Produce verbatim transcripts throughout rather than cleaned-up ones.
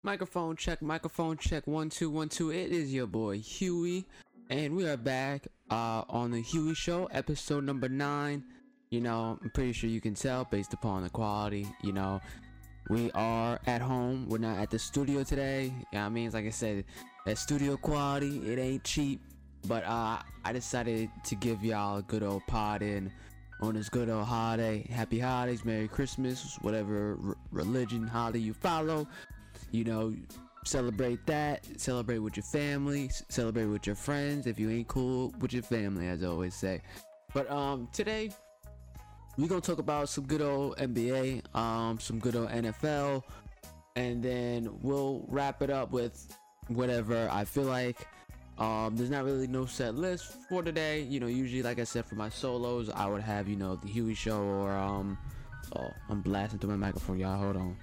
Microphone check, microphone check, one, two, one, two. It is your boy Huey, and we are back uh, on the Huey Show, episode number nine. You know, I'm pretty sure you can tell based upon the quality. You know, we are at home. We're not at the studio today. You know what I mean? Like I said, that studio quality, it ain't cheap. But uh, I decided to give y'all a good old pod in on this good old holiday. Happy holidays, Merry Christmas, whatever r- religion, holiday you follow. You know, celebrate that. Celebrate with your family. c- Celebrate with your friends. If you ain't cool with your family, as I always say. But um, today we gonna talk about some good old N B A, um, some good old N F L, and then we'll wrap it up with whatever I feel like. Um, there's not really no set list for today. You know, usually, like I said, for my solos, I would have, you know, the Huey Show or um. Oh, I'm blasting through my microphone, y'all. Hold on.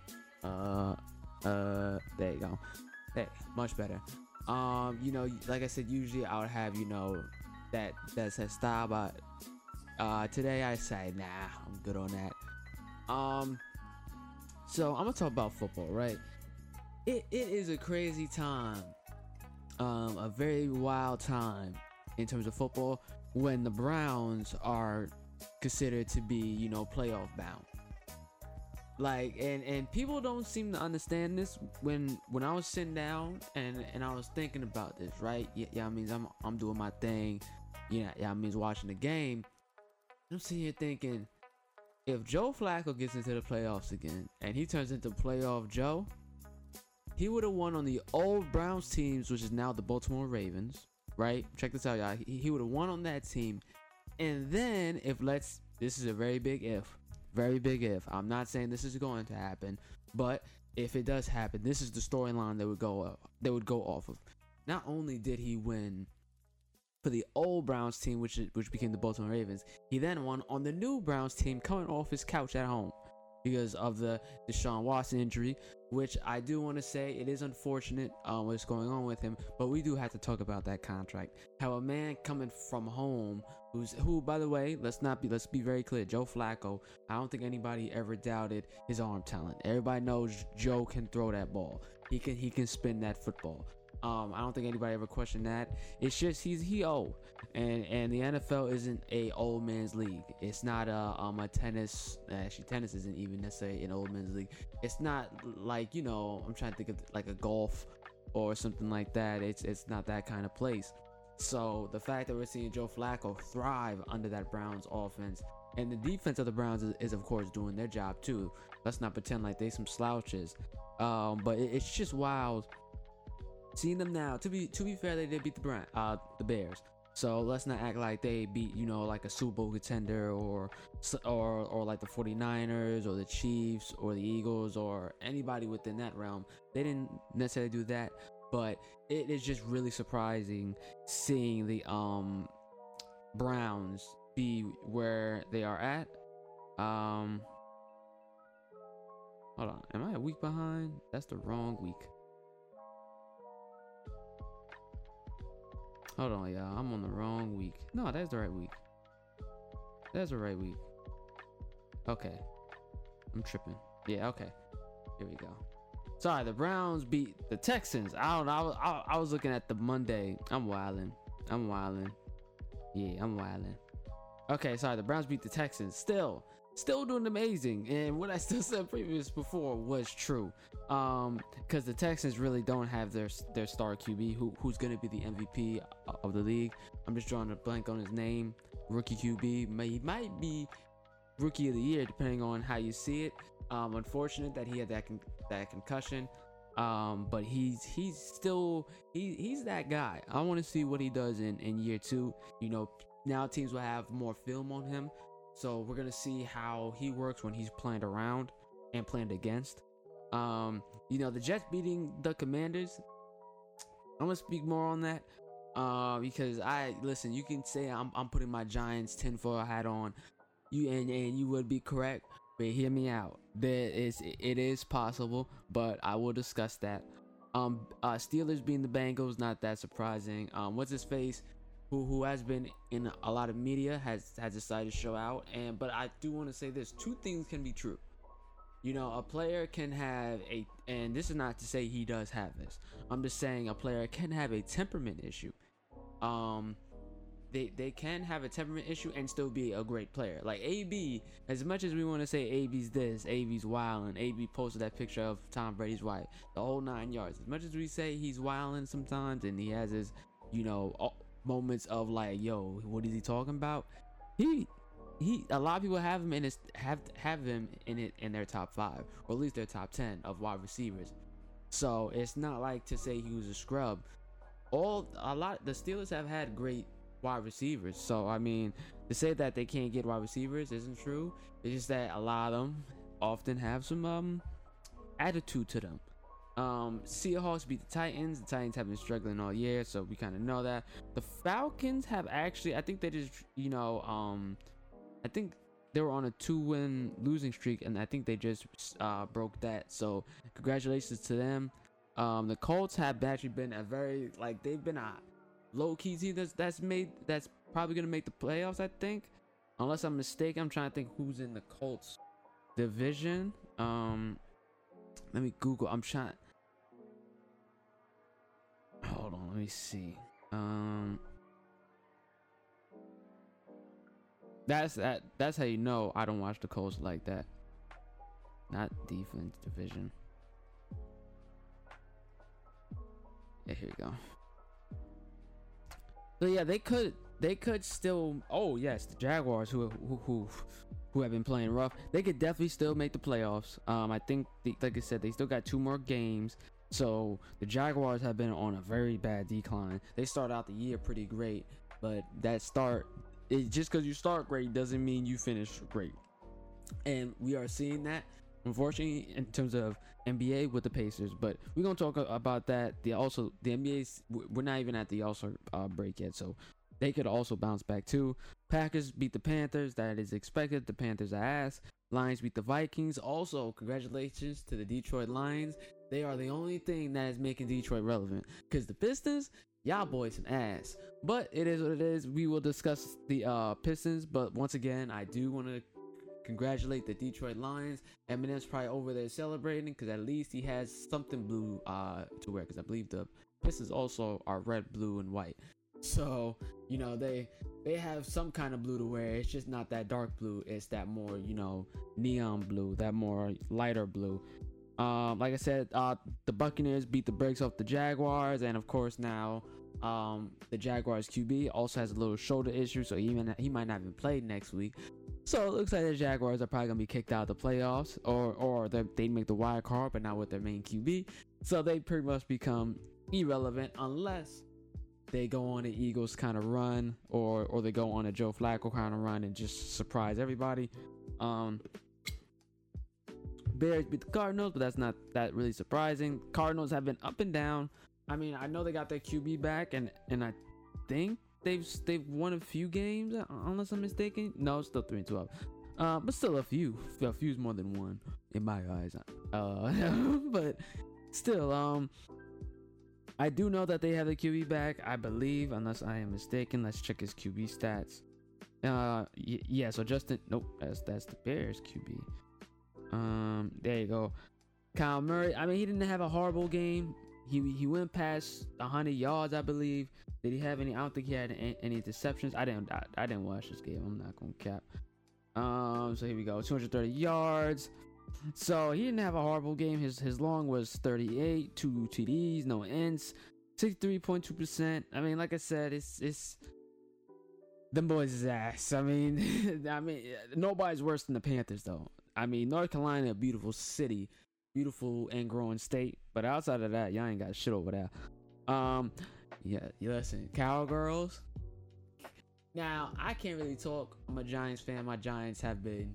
Uh. Uh, there you go. Hey, much better. Um, you know, like I said, usually I would have, you know, that that set style, but uh, today I say, nah, I'm good on that. Um, so I'm gonna talk about football, right? It it is a crazy time, um, a very wild time in terms of football when the Browns are considered to be, you know, playoff bound. Like, and and people don't seem to understand this. When when I was sitting down and and I was thinking about this, right? Yeah, yeah, I mean, i'm i'm doing my thing. Yeah, yeah, I mean, watching the game. I'm sitting here thinking, if Joe Flacco gets into the playoffs again and he turns into playoff Joe, he would have won on the old Browns teams, which is now the Baltimore Ravens, right? Check this out, y'all. He, he would have won on that team. And then, if let's, this is a very big if, very big if. I'm not saying this is going to happen, but if it does happen, this is the storyline that would go up, that would go off of. Not only did he win for the old Browns team, which which became the Baltimore Ravens, he then won on the new Browns team coming off his couch at home because of the Deshaun Watson injury, which I do want to say it is unfortunate um, what's going on with him, but we do have to talk about that contract. How a man coming from home, who's who, by the way, let's not be let's be very clear, Joe Flacco. I don't think anybody ever doubted his arm talent. Everybody knows Joe can throw that ball. He can he can spin that football. Um, I don't think anybody ever questioned that. It's just he's he old, and and the N F L isn't a old man's league. It's not a um a tennis. Actually, tennis isn't even necessarily an old man's league. It's not like, you know, I'm trying to think of like a golf or something like that. It's it's not that kind of place. So the fact that we're seeing Joe Flacco thrive under that Browns offense, and the defense of the Browns is, is of course doing their job too. Let's not pretend like they some slouches. Um, but it, it's just wild seeing them now. To be to be fair, they did beat the Brown, uh, the Bears. So let's not act like they beat, you know, like a Super Bowl contender or or or like the forty-niners or the Chiefs or the Eagles or anybody within that realm. They didn't necessarily do that, but it is just really surprising seeing the um Browns be where they are at. Um, hold on, am I a week behind? That's the wrong week. Hold on, y'all. I'm on the wrong week. No, that's the right week. That's the right week. Okay. I'm tripping. Yeah, okay. Here we go. Sorry, the Browns beat the Texans. I don't know. I was, I, I was looking at the Monday. I'm wilding. I'm wilding. Yeah, I'm wilding. Okay, sorry. The Browns beat the Texans. Still, still doing amazing. And what I still said previous before was true. Um, because the Texans really don't have their their star Q B, who who's gonna be the M V P of the league. I'm just drawing a blank on his name. Rookie Q B. May, he might be rookie of the year, depending on how you see it. Um, unfortunate that he had that con- that concussion. Um, but he's he's still he he's that guy. I want to see what he does in in year two. You know, now teams will have more film on him, so we're gonna see how he works when he's planned around and planned against. Um, you know, the Jets beating the Commanders. I'm gonna speak more on that. Uh, because I listen. You can say I'm I'm putting my Giants tinfoil hat on. You and and you would be correct. But hear me out. There is it is possible, but I will discuss that. Um, uh, Steelers being the Bengals, not that surprising. Um, what's his face, who who has been in a lot of media, has has decided to show out. And but I do want to say this: two things can be true. You know, a player can have a, and this is not to say he does have this. I'm just saying a player can have a temperament issue. Um, they they can have a temperament issue and still be a great player. Like A B, as much as we want to say A B's this, A B's wildin', A B posted that picture of Tom Brady's wife, the whole nine yards. As much as we say he's wildin' sometimes and he has his, you know, moments of like, yo, what is he talking about? He he a lot of people have him in his have have him in it in their top five, or at least their top ten of wide receivers. So it's not like to say he was a scrub. All a lot the Steelers have had great wide receivers. So I mean, to say that they can't get wide receivers isn't true. It's just that a lot of them often have some um attitude to them. Um, Seahawks beat the Titans. The Titans have been struggling all year, so we kind of know that. The Falcons have actually, I think they just, you know, um, I think they were on a two-win losing streak, and I think they just uh, broke that. So congratulations to them. Um, the Colts have actually been a very, like, they've been a low-key team that's that's made that's probably gonna make the playoffs. I think, unless I'm mistaken. I'm trying to think who's in the Colts division. Um, let me Google. I'm trying. Hold on, let me see. Um, that's that. That's how you know I don't watch the Colts like that. Not defense division. Yeah, here we go. So yeah, they could they could still. Oh yes, the Jaguars who who who who have been playing rough. They could definitely still make the playoffs. Um, I think the, like I said, they still got two more games. So the Jaguars have been on a very bad decline. They started out the year pretty great, but that start, it, just because you start great doesn't mean you finish great. And we are seeing that, unfortunately, in terms of N B A with the Pacers. But we're gonna talk about that. The also the N B A's, we're not even at the All-Star uh, break yet, so they could also bounce back too. Packers beat the Panthers. That is expected. The Panthers are ass. Lions beat the Vikings. Also, congratulations to the Detroit Lions. They are the only thing that is making Detroit relevant, because the Pistons, y'all boys some ass. But it is what it is. We will discuss the uh, Pistons, but once again, I do want to congratulate the Detroit Lions. Eminem's probably over there celebrating, because at least he has something blue uh, to wear, because I believe the Pistons also are red, blue, and white. So, you know, they they have some kind of blue to wear. It's just not that dark blue. It's that more, you know, neon blue, that more lighter blue. Um, like I said, uh, the Buccaneers beat the brakes off the Jaguars, and of course now um, the Jaguars Q B also has a little shoulder issue, so he, even, he might not even play next week. So it looks like the Jaguars are probably gonna be kicked out of the playoffs, or or they make the wild card, but not with their main Q B. So they pretty much become irrelevant unless they go on the Eagles kind of run, or or they go on a Joe Flacco kind of run and just surprise everybody. Um, Bears beat the Cardinals, but that's not that really surprising. Cardinals have been up and down. I mean, I know they got their Q B back, and and I think they've they've won a few games, unless I'm mistaken. No, it's still three and twelve, uh, but still a few. A few's more than one in my eyes. Uh, but still, um, I do know that they have the Q B back, I believe, unless I am mistaken. Let's check his Q B stats. Uh, y- yeah. So Justin, nope, that's that's the Bears Q B. Um, there you go. Kyle Murray. I mean, he didn't have a horrible game. He he went past one hundred yards, I believe. Did he have any? I don't think he had any, any deceptions. I didn't. I, I didn't watch this game. I'm not gonna cap. Um. So here we go. two hundred thirty yards. So he didn't have a horrible game. His his long was thirty-eight, two T Ds, no ints, sixty-three point two percent. I mean, like I said, it's it's them boys' is ass. I mean, I mean, nobody's worse than the Panthers though. I mean, North Carolina, a beautiful city, beautiful and growing state. But outside of that, y'all ain't got shit over there. Um, yeah, listen, Cowgirls. Now, I can't really talk. I'm a Giants fan. My Giants have been.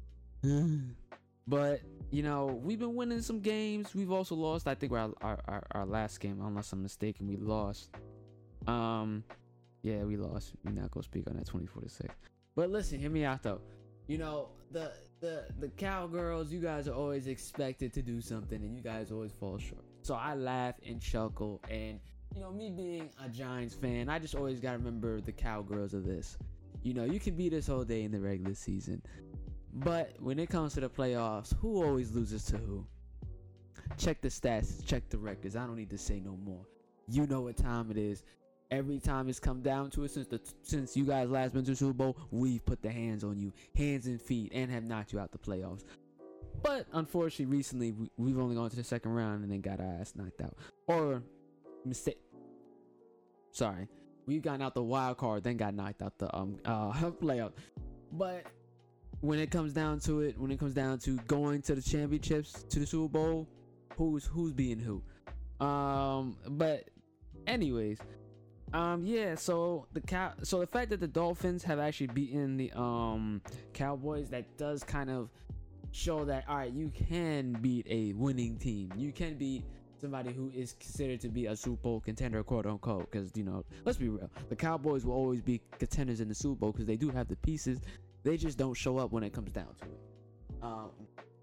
But, you know, we've been winning some games. We've also lost. I think our, our, our, our last game, unless I'm mistaken, we lost. Um, yeah, we lost. We're not going to speak on that twenty-four to six. But listen, hear me out, though. You know, the the the Cowgirls, you guys are always expected to do something, and you guys always fall short. So I laugh and chuckle, and you know, me being a Giants fan, I just always gotta remember the Cowgirls of this. You know, you can beat us all day in the regular season, But when it comes to the playoffs, who always loses to who? Check the stats, check the records. I don't need to say no more. You know what time it is. Every time it's come down to it, since the since you guys last been to the Super Bowl, we've put the hands on you, hands and feet, and have knocked you out the playoffs. But unfortunately, recently we, we've only gone to the second round and then got our ass knocked out. Or mistake. Sorry, we've gotten out the wild card, then got knocked out the um uh playoff. But when it comes down to it, when it comes down to going to the championships, to the Super Bowl, who's who's being who? Um, but anyways. Um yeah, so the cow so the fact that the Dolphins have actually beaten the um Cowboys, that does kind of show that, all right, you can beat a winning team. You can beat somebody who is considered to be a Super Bowl contender, quote unquote, because, you know, let's be real, the Cowboys will always be contenders in the Super Bowl because they do have the pieces. They just don't show up when it comes down to it. Um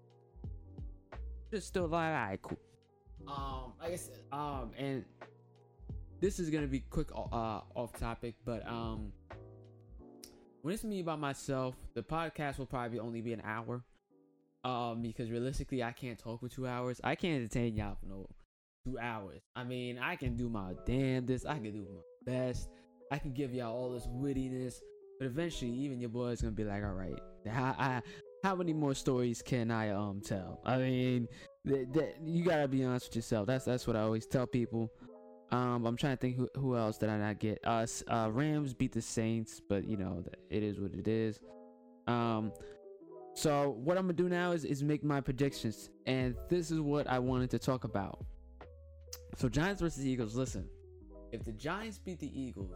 just still like, all right, cool. Um like I said, um and this is gonna be quick, uh, off topic, but um, when it's me by myself, the podcast will probably only be an hour, um, because realistically, I can't talk for two hours. I can't entertain y'all for no two hours. I mean, I can do my damnedest, I can do my best, I can give y'all all this wittiness, but eventually, even your boy's gonna be like, all right, how, I, how many more stories can I um tell? I mean, th- th- you gotta be honest with yourself. That's that's what I always tell people. Um, I'm trying to think who, who else did I not get. Uh, uh, Rams beat the Saints, but you know, it is what it is. Um, so what I'm gonna do now is is make my predictions, and this is what I wanted to talk about. So Giants versus Eagles. Listen, if the Giants beat the Eagles,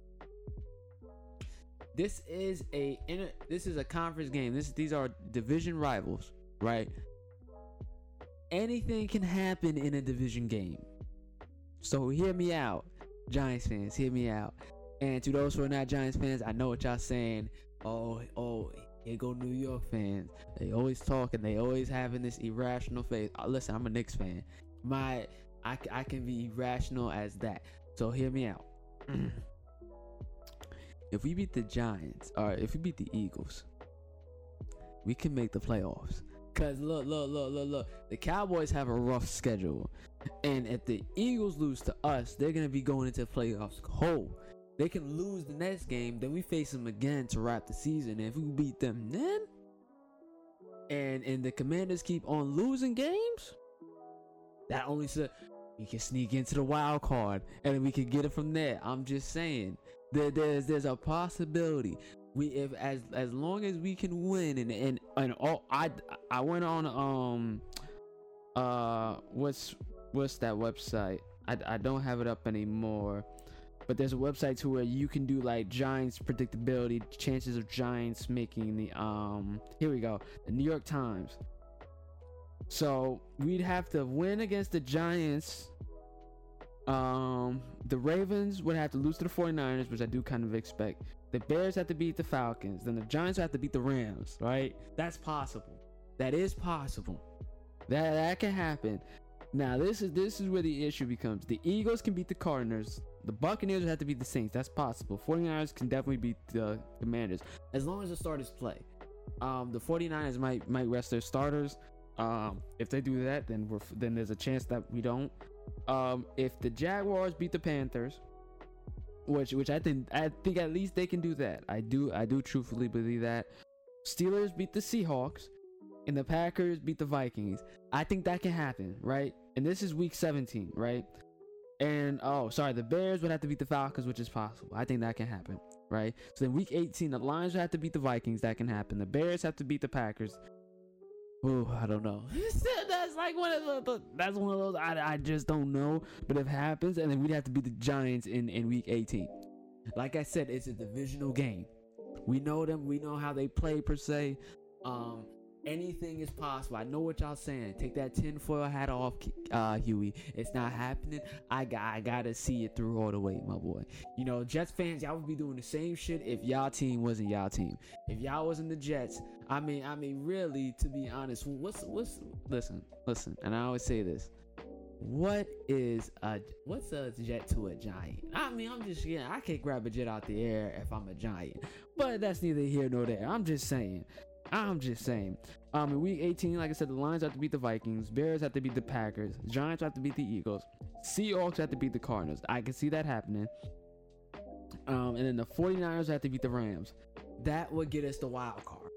this is a inter, this is a conference game. This these are division rivals, right? Anything can happen in a division game. So hear me out, Giants fans, hear me out. And to those who are not Giants fans, I know what y'all saying. Oh, oh, here go New York fans. They always talking, they always having this irrational faith. Uh, listen, I'm a Knicks fan. My, I, I can be irrational as that. So hear me out. If we beat the Giants, or if we beat the Eagles, we can make the playoffs. Cause look, look, look, look, look. The Cowboys have a rough schedule, and if the Eagles lose to us, they're gonna be going into playoffs cold. They can lose the next game, then we face them again to wrap the season. And if we beat them then, and and the Commanders keep on losing games, that only said we can sneak into the wild card, and then we can get it from there. I'm just saying, there, there's there's a possibility. We if as as long as we can win, and and and all I I went on um uh what's what's that website? I I don't have it up anymore, but there's a website to where you can do like Giants predictability, chances of Giants making the um here we go, the New York Times. So we'd have to win against the Giants. Um, the Ravens would have to lose to the forty-niners, which I do kind of expect. The Bears have to beat the Falcons. Then the Giants have to beat the Rams, right? That's possible. That is possible. That that can happen. Now, this is this is where the issue becomes. The Eagles can beat the Cardinals. The Buccaneers would have to beat the Saints. That's possible. forty-niners can definitely beat the Commanders, as long as the starters play. Um, the forty-niners might might rest their starters. Um, if they do that, then we're then there's a chance that we don't. Um, if the Jaguars beat the Panthers, which which I think I think at least they can do that. I do I do truthfully believe that. Steelers beat the Seahawks, and the Packers beat the Vikings. I think that can happen, right? And this is week seventeen, right? And oh, sorry, the Bears would have to beat the Falcons, which is possible. I think that can happen, right? So then week eighteen, the Lions would have to beat the Vikings. That can happen. The Bears have to beat the Packers. Oh, I don't know. That's like one of the. That's one of those. I, I just don't know. But if it happens, and then we'd have to beat the Giants in, in week eighteen. Like I said, it's a divisional game. We know them. We know how they play per se. Um, anything is possible. I know what y'all saying. Take that tinfoil hat off, uh, Huey. It's not happening. I got. I gotta see it through all the way, my boy. You know, Jets fans, y'all would be doing the same shit if y'all team wasn't y'all team. If y'all wasn't the Jets. I mean, I mean, really, to be honest, what's, what's, listen, listen, and I always say this, what is a, what's a jet to a giant? I mean, I'm just, yeah, I can't grab a jet out the air if I'm a giant, but that's neither here nor there. I'm just saying, I'm just saying. Um, in week eighteen, like I said, the Lions have to beat the Vikings. Bears have to beat the Packers. Giants have to beat the Eagles. Seahawks have to beat the Cardinals. I can see that happening. Um, and then the 49ers have to beat the Rams. That would get us the wild card.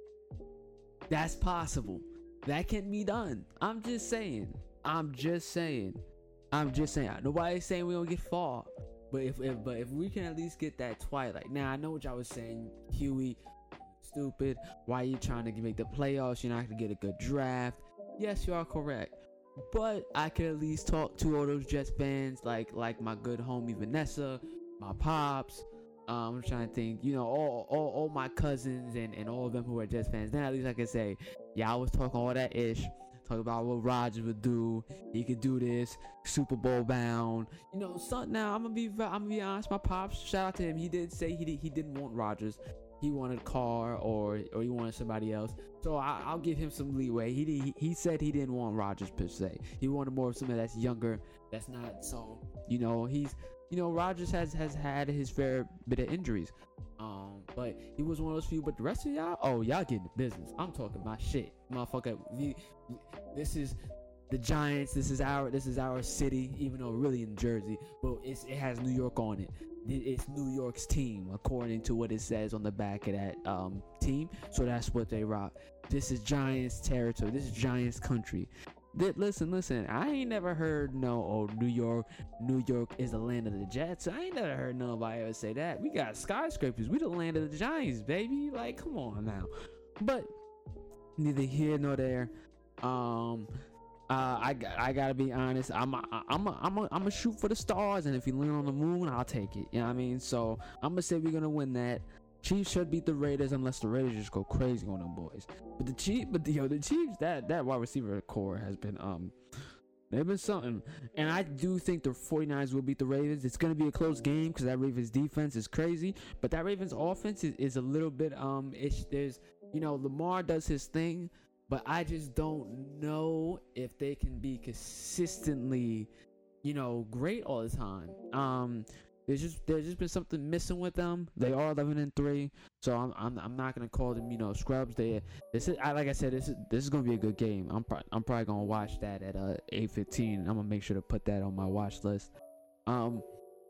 That's possible. That can be done. I'm just saying. I'm just saying. I'm just saying. Nobody's saying we don't get far. But if, if but if we can at least get that twilight. Now I know what y'all was saying, Huey. Stupid. Why are you trying to make the playoffs? You're not gonna get a good draft. Yes, you are correct. But I can at least talk to all those Jets fans, like like my good homie Vanessa, my pops. Um, I'm trying to think, you know, all all, all my cousins and, and all of them who are Jets fans. Then at least I can say, yeah, I was talking all that ish. Talk about what Rodgers would do. He could do this. Super Bowl bound. You know, so now I'm gonna be I'm gonna be honest. My pops, shout out to him. He did say he did, he didn't want Rodgers. He wanted Carr or or he wanted somebody else. So I, I'll give him some leeway. He, he he said he didn't want Rodgers per se. He wanted more of somebody that's younger. That's not so. You know, he's you know Rodgers has has had his fair bit of injuries. Um, but he was one of those few. But the rest of y'all, oh y'all getting the business. I'm talking my shit, motherfucker. We, this is the Giants. This is our this is our city. Even though really in Jersey, but it's, it has New York on it. It's New York's team, according to what it says on the back of that um, team. So that's what they rock. This is Giants territory. This is Giants country. Th- listen, listen. I ain't never heard no, oh, New York, New York is the land of the Jets. I ain't never heard nobody ever say that. We got skyscrapers. We the land of the Giants, baby. Like, come on now. But neither here nor there. Um... Uh, I, I gotta be honest. I'm a, I'm a, I'm a, I'm a shoot for the stars, and if you land on the moon, I'll take it. You know what I mean? So I'm gonna say we're gonna win that. Chiefs should beat the Raiders unless the Raiders just go crazy on them boys. But the Chiefs, but the, yo, the Chiefs, that that wide receiver core has been um, they've been something. And I do think the 49ers will beat the Ravens. It's gonna be a close game because that Ravens defense is crazy, but that Ravens offense is, is a little bit um, it's, there's you know Lamar does his thing. But I just don't know if they can be consistently, you know, great all the time. Um, there's just there's just been something missing with them. They are eleven and three, so I'm I'm, I'm not gonna call them, you know, scrubs. They this is I, like I said, this is this is gonna be a good game. I'm pro- I'm probably gonna watch that at uh eight fifteen. I'm gonna make sure to put that on my watch list. Um,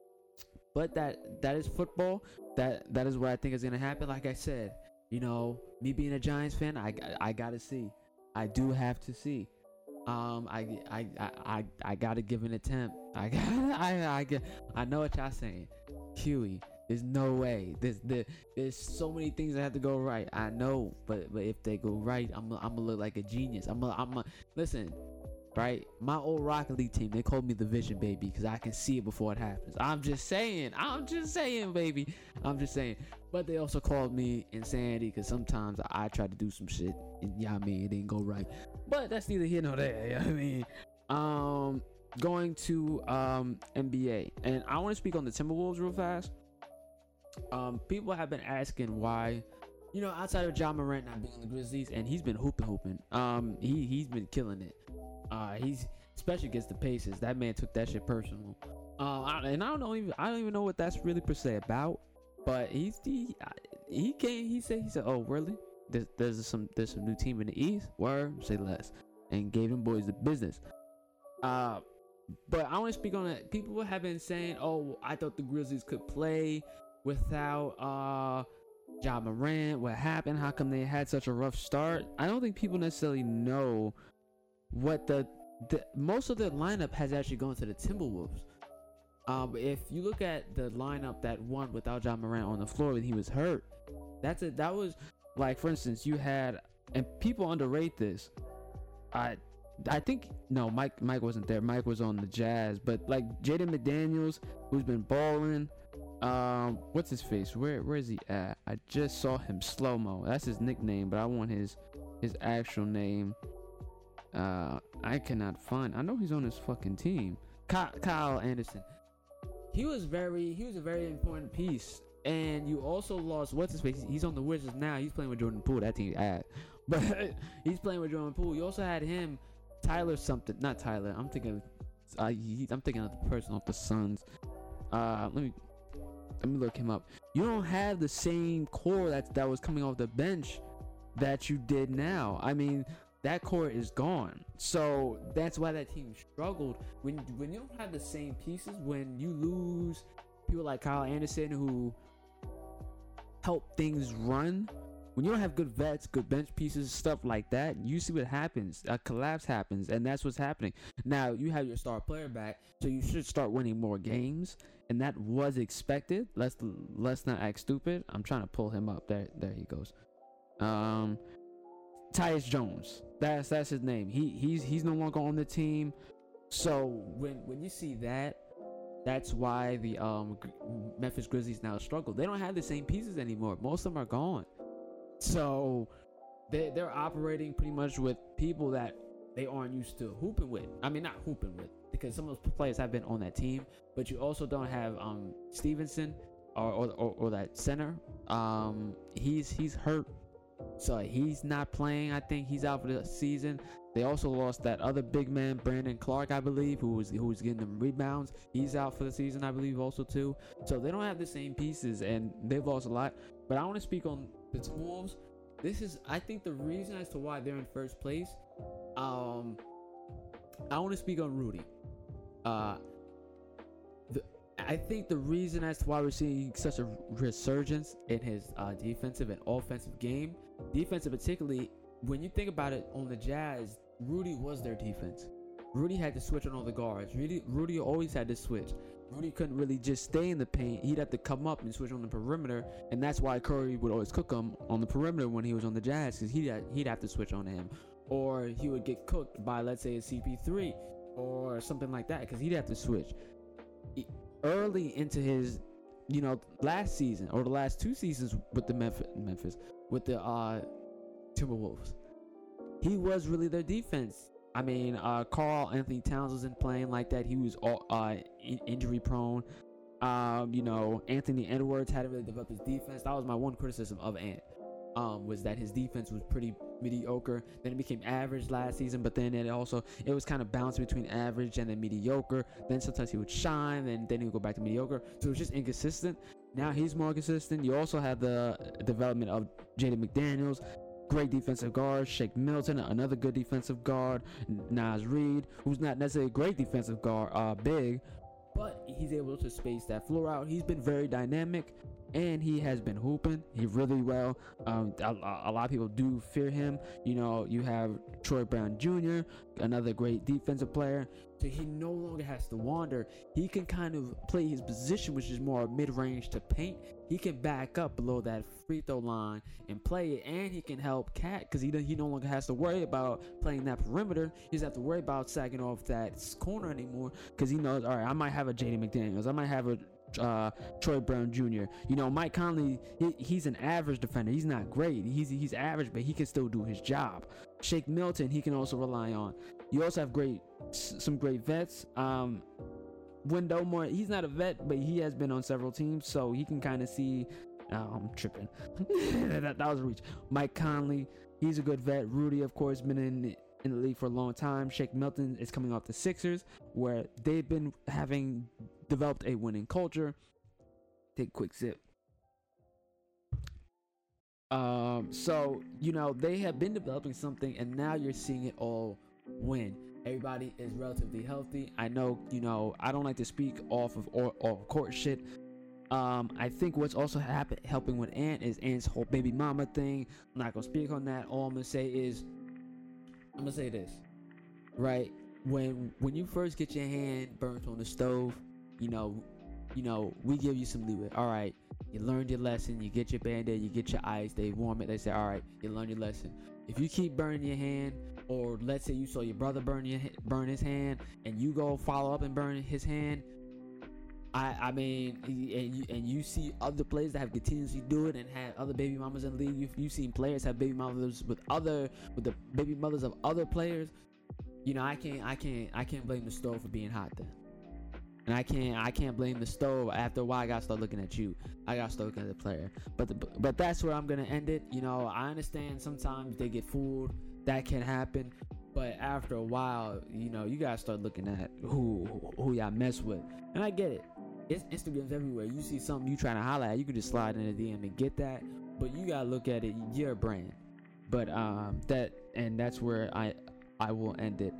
but that that is football. That that is what I think is gonna happen. Like I said. You know, me being a Giants fan, I, I gotta see. I do have to see. Um, I I I I, I gotta give an attempt. I got I I get. I know what y'all saying. Huey, there's no way. There's there, there's so many things that have to go right. I know, but but if they go right, I'm I'm gonna look like a genius. I'm a, I'm a, listen. Right, my old Rocket League team, they called me the Vision Baby because I can see it before it happens. I'm just saying, I'm just saying, baby. I'm just saying. But they also called me Insanity because sometimes I, I try to do some shit and yeah, I mean, it didn't go right. But that's neither here nor there. You know what I mean, um, going to um N B A, and I want to speak on the Timberwolves real fast. Um, people have been asking why. You know, outside of Ja Morant not being on the Grizzlies, and he's been hooping, hooping. Um, he he's been killing it. Uh, he's especially against the Pacers. That man took that shit personal. Uh, I, and I don't know even I don't even know what that's really per se about. But he's he he came. He said he said, "Oh, really? There's there's some there's some new team in the East. Word, say less." And gave them boys the business. Uh, but I want to speak on it. People have been saying, "Oh, I thought the Grizzlies could play without uh." Ja Morant, what happened? How come they had such a rough start? I don't think people necessarily know what the, the most of the lineup has actually gone to the Timberwolves. Um, if you look at the lineup that won without Ja Morant on the floor when he was hurt, that's it. That was like, for instance, you had, and people underrate this. I, I think no, Mike, Mike wasn't there. Mike was on the Jazz, but like Jaden McDaniels, who's been balling. Um, what's his face? Where where is he at? I just saw him slow mo. That's his nickname, but I want his his actual name. Uh, I cannot find. I know he's on his fucking team. Kyle, Kyle Anderson. He was very he was a very important piece. And you also lost what's his face? He's on the Wizards now. He's playing with Jordan Poole. That team ad, but he's playing with Jordan Poole. You also had him, Tyler something. Not Tyler. I'm thinking. Uh, he, I'm thinking of the person off the Suns. Uh, let me. Let me look him up. You don't have the same core that that was coming off the bench that you did now. I mean, that core is gone. So that's why that team struggled. When when you don't have the same pieces, when you lose people like Kyle Anderson who help things run, when you don't have good vets, good bench pieces, stuff like that, you see what happens. A collapse happens, and that's what's happening. Now you have your star player back, so you should start winning more games, and that was expected. Let's let's not act stupid. I'm trying to pull him up. There, there he goes. Um, Tyus Jones. That's that's his name. He he's he's no longer on the team. So when when you see that, that's why the um Memphis Grizzlies now struggle. They don't have the same pieces anymore. Most of them are gone. So they they're operating pretty much with people that they aren't used to hooping with. I mean, not hooping with, because some of those players have been on that team, but you also don't have um Stevenson or or, or, or that center. Um, he's he's hurt, so he's not playing. I think he's out for the season. They also lost that other big man, Brandon Clark, I believe, who was who was getting them rebounds. He's out for the season, I believe, also too. So they don't have the same pieces, and they've lost a lot. But I want to speak on the Timberwolves. This is, I think, the reason as to why they're in first place. Um, I want to speak on Rudy. Uh, the, I think the reason as to why we're seeing such a resurgence in his uh, defensive and offensive game, defensive particularly, when you think about it, on the Jazz, Rudy was their defense. Rudy had to switch on all the guards. Rudy, Rudy always had to switch. Rudy couldn't really just stay in the paint. He'd have to come up and switch on the perimeter, and that's why Curry would always cook him on the perimeter when he was on the Jazz, because he'd, he'd have to switch on him. Or he would get cooked by, let's say, a C P three or something like that, because he'd have to switch. He, early into his, you know, last season, or the last two seasons with the Memphis, Memphis with the uh, Timberwolves, he was really their defense. I mean, uh, Karl Anthony Towns wasn't playing like that. He was all, uh, in- injury prone. Um, you know, Anthony Edwards hadn't really developed his defense. That was my one criticism of Ant. Um, was that his defense was pretty mediocre. Then it became average last season, but then it also it was kind of bounced between average and then mediocre. Then sometimes he would shine, and then he would go back to mediocre. So it was just inconsistent. Now he's more consistent. You also have the development of Jaden McDaniels. Great defensive guard. Shake Milton, another good defensive guard. Naz Reid, who's not necessarily a great defensive guard, uh, big, but he's able to space that floor out. He's been very dynamic, and he has been hooping. He really well. Um, a, a lot of people do fear him. You know, you have Troy Brown Junior, another great defensive player. So he no longer has to wander. He can kind of play his position, which is more mid-range to paint. He can back up below that free throw line and play it, and he can help Cat, because he he no longer has to worry about playing that perimeter. He doesn't have to worry about sagging off that corner anymore, because he knows, all right, I might have a Jaden McDaniels, I might have a uh, Troy Brown Junior You know, Mike Conley, he, he's an average defender. He's not great. He's he's average, but he can still do his job. Shake Milton, he can also rely on. You also have great, some great vets. Um, Wendell Moore, he's not a vet, but he has been on several teams, so he can kind of see. Oh, I'm tripping. that, that was a reach. Mike Conley, he's a good vet. Rudy, of course, been in in the league for a long time. Shake Milton is coming off the Sixers, where they've been having developed a winning culture. Take a quick sip. Um, so, you know, they have been developing something, and now you're seeing it all win. Everybody is relatively healthy. I know, you know, I don't like to speak off of or, or court shit. Um, I think what's also happen, helping with Ant is Ant's whole baby mama thing. I'm not gonna speak on that. All I'm gonna say is, I'm gonna say this, right? When when you first get your hand burnt on the stove, you know, you know, we give you some leeway. All right, you learned your lesson. You get your Band-Aid, you get your ice. They warm it. They say, all right, you learned your lesson. If you keep burning your hand, or let's say you saw your brother burn your burn his hand, and you go follow up and burn his hand, I I mean, and you and you see other players that have continuously do it and had other baby mamas in the league. You've, you've seen players have baby mothers with other with the baby mothers of other players. You know, I can't I can't I can't blame the stove for being hot then. And I can't I can't blame the stove. After a while, I gotta start looking at you. I gotta start looking at the player. But the, but that's where I'm gonna end it. You know, I understand sometimes they get fooled. That can happen. But after a while, you know, you gotta start looking at who who y'all mess with. And I get it. It's Instagram's everywhere. You see something you trying to holler at, you can just slide in the D M and get that. But you gotta look at it. You're a brand. But um, that and that's where I I will end it.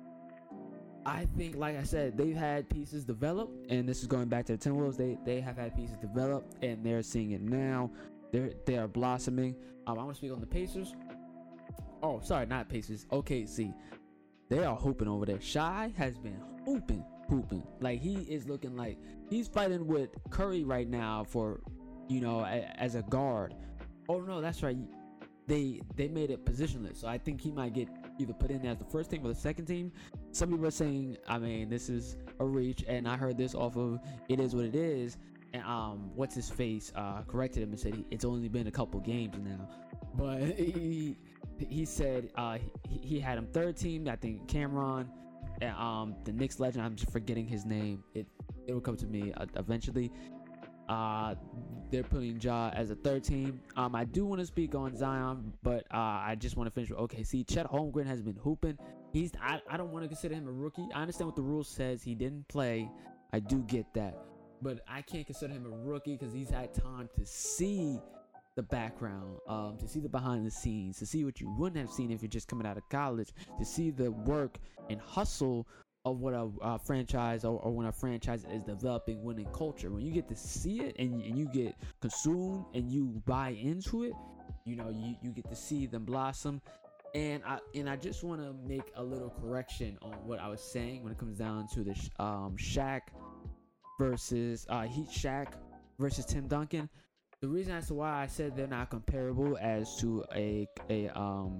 I think, like I said, they've had pieces develop, and this is going back to the Timberwolves. They they have had pieces develop, and they're seeing it now. They're they are blossoming. Um, I want to speak on the Pacers. Oh, sorry, not Pacers. O K C. They are hooping over there. Shy has been hooping, hooping. Like, he is looking like he's fighting with Curry right now for, you know, a, as a guard. Oh no, that's right. They they made it positionless, so I think he might get either put in as the first team or the second team. Some people are saying, I mean, this is a reach, and I heard this off of It Is What It Is, and um, what's his face uh, corrected him and said he, it's only been a couple games now, but he he said uh, he, he had him third team. I think Cameron, and, um, the Knicks legend. I'm just forgetting his name. It it will come to me uh, eventually. Uh, they're putting Ja as a third team. Um, I do want to speak on Zion, but uh, I just want to finish with O K C. Chet Holmgren has been hooping. He's I, I don't want to consider him a rookie. I understand what the rule says. He didn't play. I do get that, but I can't consider him a rookie because he's had time to see the background, um, to see the behind the scenes, to see what you wouldn't have seen if you're just coming out of college, to see the work and hustle of what a, a franchise or, or when a franchise is developing winning culture. When you get to see it and, and you get consumed and you buy into it, you know, you, you get to see them blossom. And I and I just want to make a little correction on what I was saying when it comes down to the um, Shaq versus uh, Heat Shaq versus Tim Duncan. The reason as to why I said they're not comparable as to a a um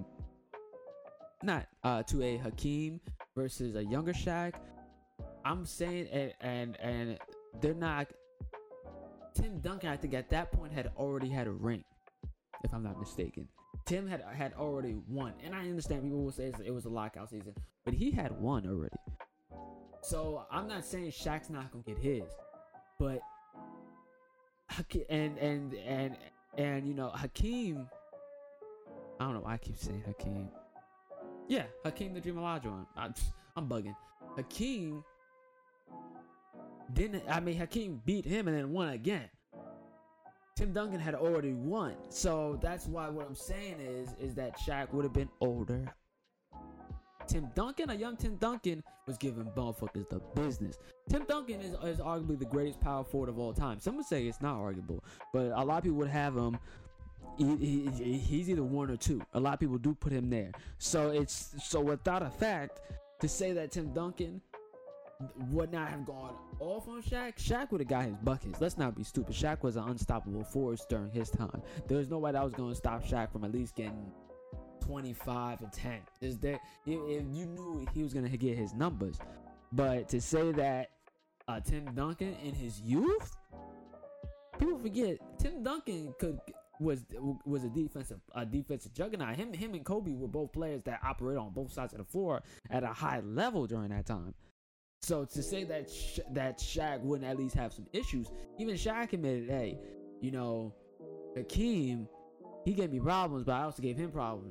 not uh to a Hakeem versus a younger Shaq, I'm saying and and and they're not. Tim Duncan, I think at that point had already had a ring, if I'm not mistaken. Tim had had already won, and I understand people will say it was a lockout season, but he had won already. So I'm not saying Shaq's not gonna get his, but and and and and you know Hakeem. I don't know why I keep saying Hakeem. Yeah, Hakeem the Dream Olajuwon. I, I'm bugging. Hakeem didn't. I mean, Hakeem beat him and then won again. Tim Duncan had already won, so that's why what I'm saying is is that Shaq would have been older. Tim Duncan, a young Tim Duncan, was giving motherfuckers the business. Tim Duncan is, is arguably the greatest power forward of all time. Some would say it's not arguable, but a lot of people would have him. He, he, he's either one or two. A lot of people do put him there. So it's so without a fact to say that Tim Duncan would not have gone off on Shaq. Shaq would have got his buckets. Let's not be stupid. Shaq was an unstoppable force during his time. There was nobody that was going to stop Shaq from at least getting twenty-five and ten. Is there? If, if you knew he was going to get his numbers, but to say that uh, Tim Duncan in his youth, people forget Tim Duncan could. was was a defensive a defensive juggernaut. Him him and Kobe were both players that operate on both sides of the floor at a high level during that time. So to say that Sha- that Shaq wouldn't at least have some issues, even Shaq admitted, hey, you know, Hakeem, he gave me problems, but I also gave him problems.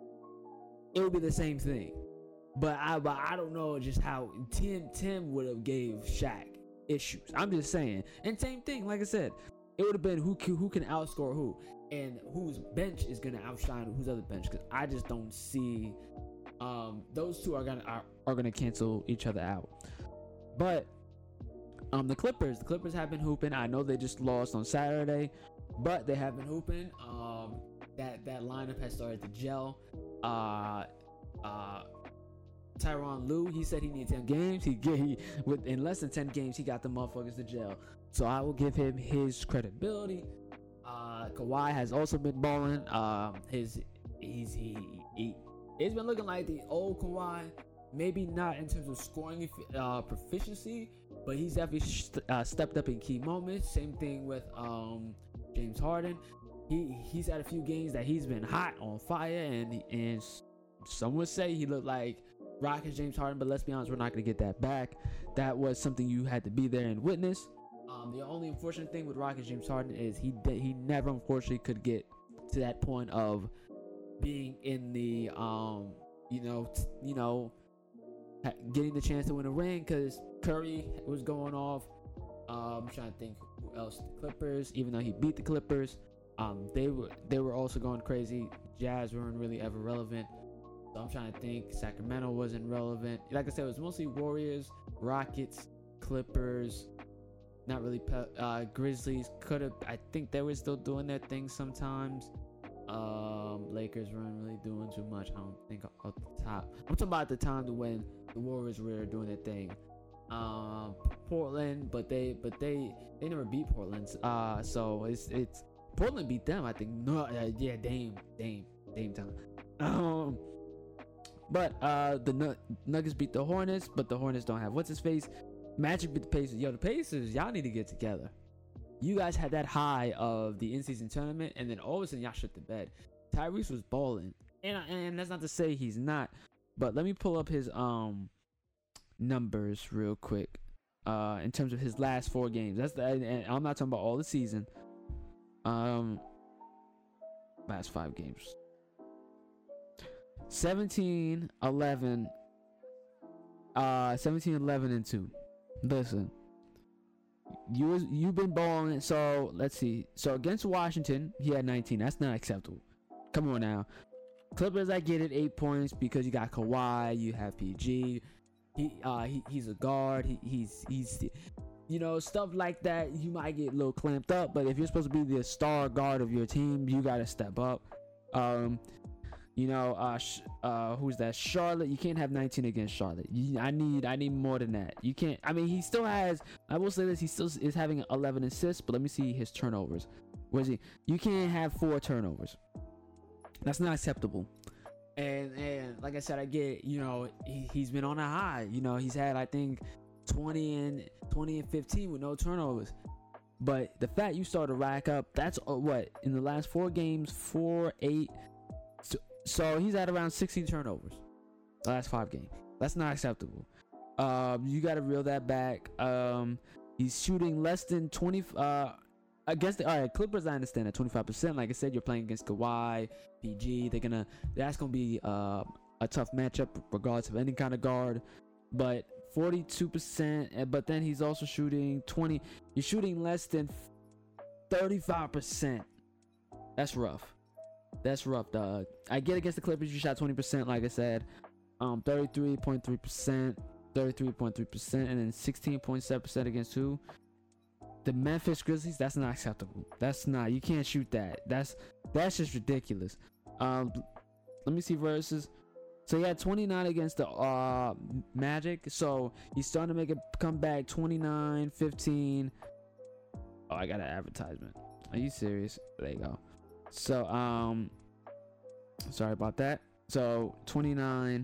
It would be the same thing, but I but I don't know just how Tim Tim would have gave Shaq issues. I'm just saying, and same thing, like I said. It would have been who can, who can outscore who, and whose bench is gonna outshine whose other bench. Because I just don't see um, those two are gonna are, are gonna cancel each other out. But um, the Clippers, the Clippers have been hooping. I know they just lost on Saturday, but they have been hooping. Um, that that lineup has started to gel. Uh, uh, Tyronn Lue, he said he needs ten games. He, he with in less than ten games, he got the motherfuckers to gel. So I will give him his credibility. Uh, Kawhi has also been balling. Um, his he's he, he it's been looking like the old Kawhi. Maybe not in terms of scoring uh, proficiency, but he's definitely st- uh, stepped up in key moments. Same thing with um, James Harden. He he's had a few games that he's been hot on fire, and and some would say he looked like Rockets James Harden. But let's be honest, we're not gonna get that back. That was something you had to be there and witness. Um, the only unfortunate thing with Rockets James Harden is he de- he never unfortunately could get to that point of being in the um you know t- you know ha- getting the chance to win a ring because Curry was going off. Um, I'm trying to think who else. The Clippers, even though he beat the Clippers, Um, they were they were also going crazy. Jazz weren't really ever relevant. So I'm trying to think. Sacramento wasn't relevant. Like I said, it was mostly Warriors, Rockets, Clippers. Not really. Pe- uh, Grizzlies could have. I think they were still doing their thing sometimes. Um, Lakers weren't really doing too much. I don't think off the top. I'm talking about the time when the Warriors were doing their thing. Um, Portland, but they, but they, they never beat Portland. Uh, so it's it's Portland beat them. I think. No, uh, yeah, Dame, Dame, Dame time. Um, but uh, the N- Nuggets beat the Hornets, but the Hornets don't have what's his face. Magic beat the Pacers. Yo, the Pacers, y'all need to get together. You guys had that high of the in-season tournament, and then all of a sudden y'all shit the bed. Tyrese was balling, and and that's not to say he's not, but let me pull up his um numbers real quick. Uh, in terms of his last four games, that's the, and, and I'm not talking about all the season. Um, last five games. seventeen, eleven, uh, seventeen, eleven, and two. Listen. You was you've been balling. So let's see. So against Washington, he had nineteen. That's not acceptable. Come on now. Clippers, I get it, eight points because you got Kawhi, you have P G. He uh he, he's a guard. He he's he's you know, stuff like that. You might get a little clamped up, but if you're supposed to be the star guard of your team, you gotta step up. Um, you know, uh, sh- uh, who's that? Charlotte. You can't have nineteen against Charlotte. You, I need, I need more than that. You can't. I mean, he still has. I will say this: he still is having eleven assists. But let me see his turnovers. Where's he? You can't have four turnovers. That's not acceptable. And and like I said, I get. You know, he, he's been on a high. You know, he's had I think twenty and twenty and fifteen with no turnovers. But the fact you start to rack up, that's uh, what in the last four games, four, eight. So, So he's at around sixteen turnovers the last five games. That's not acceptable. Um, you got to reel that back. Um, he's shooting less than twenty. Uh, against the all right Clippers, I understand that twenty-five percent. Like I said, you're playing against Kawhi, P G. They're gonna. That's gonna be uh, a tough matchup regardless of any kind of guard. But forty-two percent. But then he's also shooting twenty. You're shooting less than thirty-five percent. That's rough. That's rough, dog. I get against the Clippers, you shot twenty percent, like I said. Um, thirty-three point three percent, thirty-three point three percent, and then sixteen point seven percent against who? The Memphis Grizzlies. That's not acceptable. That's not. You can't shoot that. That's that's just ridiculous. Um, let me see versus. So he had twenty-nine against the uh Magic. So he's starting to make a comeback. twenty-nine, fifteen. Oh, I got an advertisement. Are you serious? There you go. So, um, sorry about that. So, twenty-nine.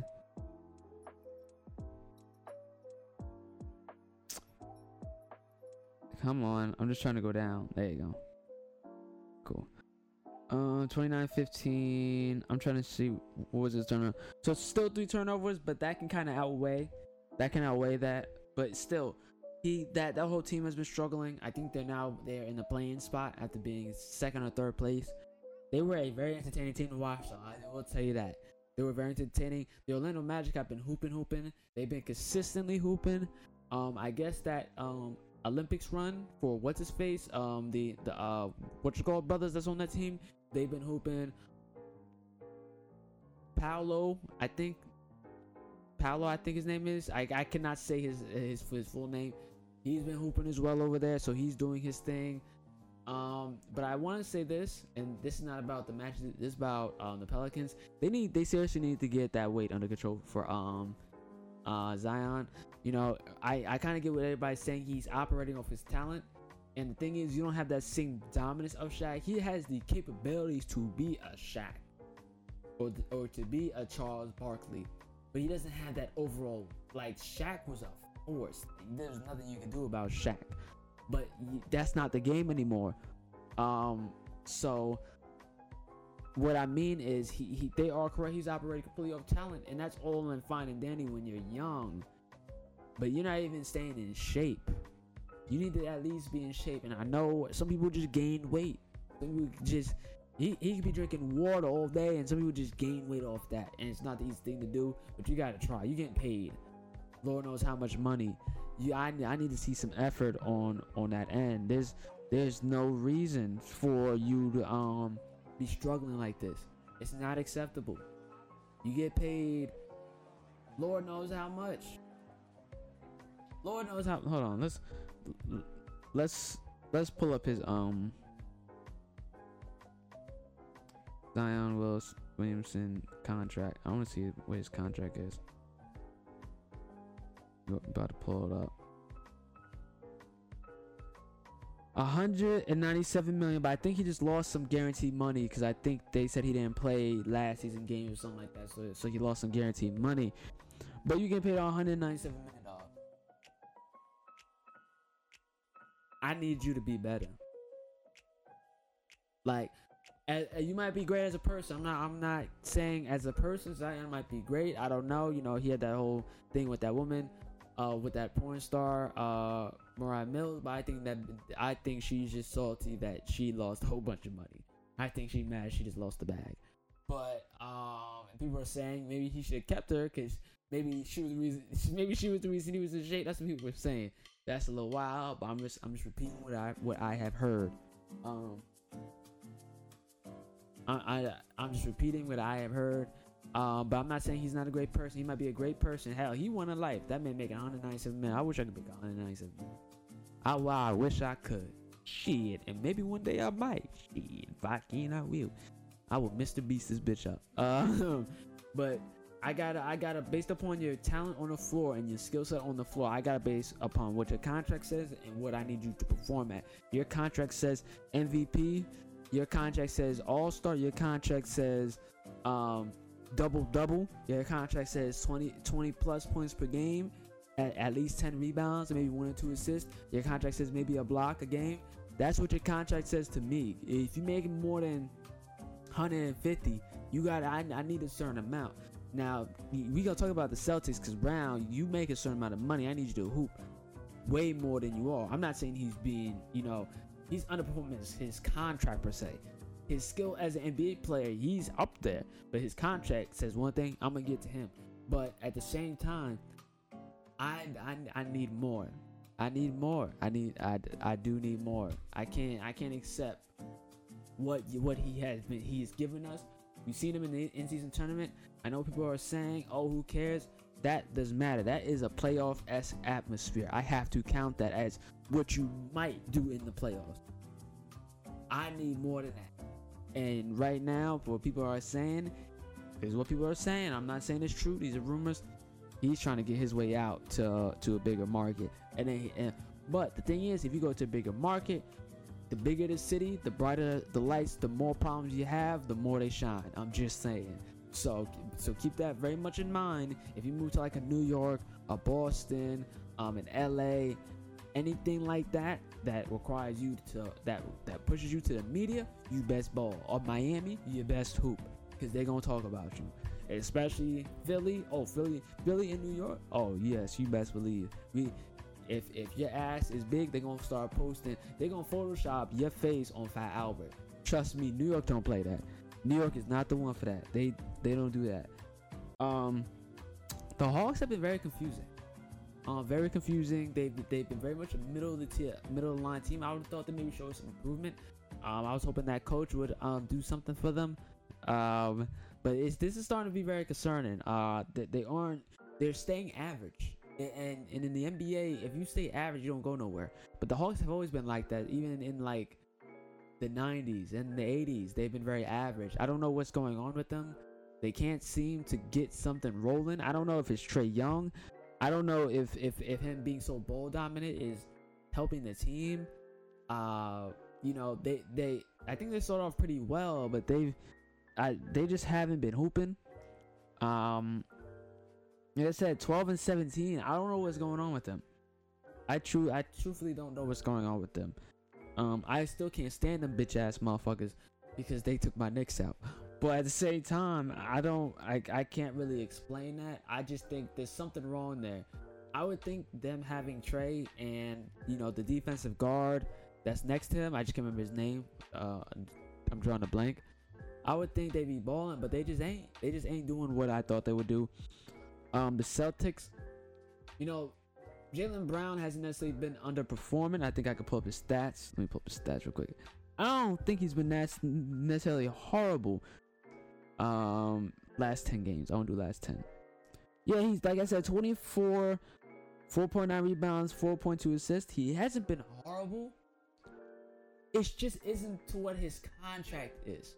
Come on. I'm just trying to go down. There you go. Cool. Uh, twenty-nine, fifteen. I'm trying to see what was his turnover. So, it's still three turnovers, but that can kind of outweigh. That can outweigh that. But still, he that, that whole team has been struggling. I think they're now they're in the playing spot after being second or third place. They were a very entertaining team to watch, so I will tell you that. They were very entertaining. The Orlando Magic have been hooping, hooping. They've been consistently hooping. Um, I guess that um Olympics run for what's his face, um the the uh what you call brothers that's on that team. They've been hooping. Paolo, I think. Paolo, I think his name is. I I cannot say his his his full name. He's been hooping as well over there, so he's doing his thing. Um, but I want to say this, and this is not about the match. This is about um, the Pelicans. They need, they seriously need to get that weight under control for um, uh, Zion. You know, I, I kind of get what everybody's saying. He's operating off his talent, and the thing is, you don't have that same dominance of Shaq. He has the capabilities to be a Shaq, or or to be a Charles Barkley, but he doesn't have that overall. Like Shaq was a force. There's nothing you can do about Shaq. But that's not the game anymore. Um, so what I mean is he, he they are correct. He's operating completely off talent, and that's all in fine and dandy when you're young. But you're not even staying in shape. You need to at least be in shape. And I know some people just gain weight. Some people just he, he could be drinking water all day, and some people just gain weight off that. And it's not the easy thing to do, but you gotta try. You're getting paid. Lord knows how much money. You, I, I need to see some effort on on that end. There's There's no reason for you to um be struggling like this. It's not acceptable. You get paid, Lord knows how much. Lord knows how. Hold on, let's let's let's pull up his um Zion Wills Williamson contract. I want to see what his contract is. I'm about to pull it up. one hundred ninety-seven million, but I think he just lost some guaranteed money because I think they said he didn't play last season games or something like that, so so he lost some guaranteed money. But you get paid one hundred ninety-seven million dollars. I need you to be better. Like, as, as you might be great as a person. I'm not. I'm not saying as a person Zion might be great. I don't know. You know, he had that whole thing with that woman, uh, with that porn star, uh, Mariah Mills. But I think that I think she's just salty that she lost a whole bunch of money. I think she's mad she just lost the bag. But um, people are saying maybe he should have kept her because maybe she was the reason. Maybe she was the reason he was in shape. That's what people were saying. That's a little wild, but I'm just I'm just repeating what I what I have heard. Um, I, I I'm just repeating what I have heard. Um, but I'm not saying he's not a great person. He might be a great person. Hell, he won a life. That man making one hundred ninety-seven million. I wish I could make one hundred ninety-seven million. I wow, I wish I could. Shit, and maybe one day I might. Shit, if I can, I will. I will Mister Beast this bitch up. Uh, but I gotta, I gotta, based upon your talent on the floor and your skill set on the floor, I gotta base upon what your contract says and what I need you to perform at. Your contract says M V P. Your contract says All-Star. Your contract says um, double-double. Your contract says twenty, twenty plus points per game, at, at least ten rebounds, and maybe one or two assists. Your contract says maybe a block a game. That's what your contract says to me. If you make more than one hundred fifty, you got. I, I need a certain amount. Now, we gonna talk about the Celtics because Brown, you make a certain amount of money. I need you to hoop way more than you are. I'm not saying he's being, you know, he's underperforming his, his contract per se. His skill as an N B A player, he's up there. But his contract says one thing, I'm gonna get to him. But at the same time, I I, I need more. I need more. I need I, I do need more. I can't I can't accept what what he has been he has given us. We've seen him in the in-season tournament. I know people are saying, oh, who cares? That doesn't matter. That is a playoff-esque atmosphere. I have to count that as what you might do in the playoffs. I need more than that. And right now, what people are saying is what people are saying. I'm not saying it's true. These are rumors. He's trying to get his way out to uh, to a bigger market. And then, and, but the thing is, if you go to a bigger market, the bigger the city, the brighter the lights, the more problems you have, the more they shine. I'm just saying. So, so keep that very much in mind. If you move to like a New York, a Boston, um, an L A, anything like that that requires you to that that pushes you to the media, you best ball. Or Miami, you best hoop, because they're gonna talk about you. Especially Philly. Oh, Philly, Philly in New York. Oh yes, you best believe. We. If if your ass is big, they're gonna start posting. They're gonna Photoshop your face on Fat Albert. Trust me, New York don't play that. New York is not the one for that. They they don't do that. Um, the Hawks have been very confusing. Um, very confusing. They've they've been very much a middle of the tier, middle of the line team. I would have thought they maybe show some improvement. Um, I was hoping that coach would um do something for them. Um, but it's this is starting to be very concerning. Uh, that they, they aren't. They're staying average. And, and in the N B A, if you stay average, you don't go nowhere. But the Hawks have always been like that. Even in like the nineties and the eighties, they've been very average. I don't know what's going on with them. They can't seem to get something rolling. I don't know if it's Trae Young. I don't know if if, if him being so ball dominant is helping the team. Uh, you know, they they I think they started off pretty well, but they've I, they just haven't been hooping. Um. Like I said, twelve and seventeen. I don't know what's going on with them. I true, I truthfully don't know what's going on with them. Um, I still can't stand them bitch ass motherfuckers because they took my Knicks out. But at the same time, I don't, I, I can't really explain that. I just think there's something wrong there. I would think them having Trae and you know the defensive guard that's next to him. I just can't remember his name. Uh, I'm drawing a blank. I would think they'd be balling, but they just ain't. They just ain't doing what I thought they would do. Um, the Celtics, you know, Jaylen Brown hasn't necessarily been underperforming. I think I could pull up his stats. Let me pull up his stats real quick. I don't think he's been necessarily horrible. Um, last ten games. I want to do last ten. Yeah, he's like I said, twenty-four, four point nine rebounds, four point two assists. He hasn't been horrible. It just isn't to what his contract is.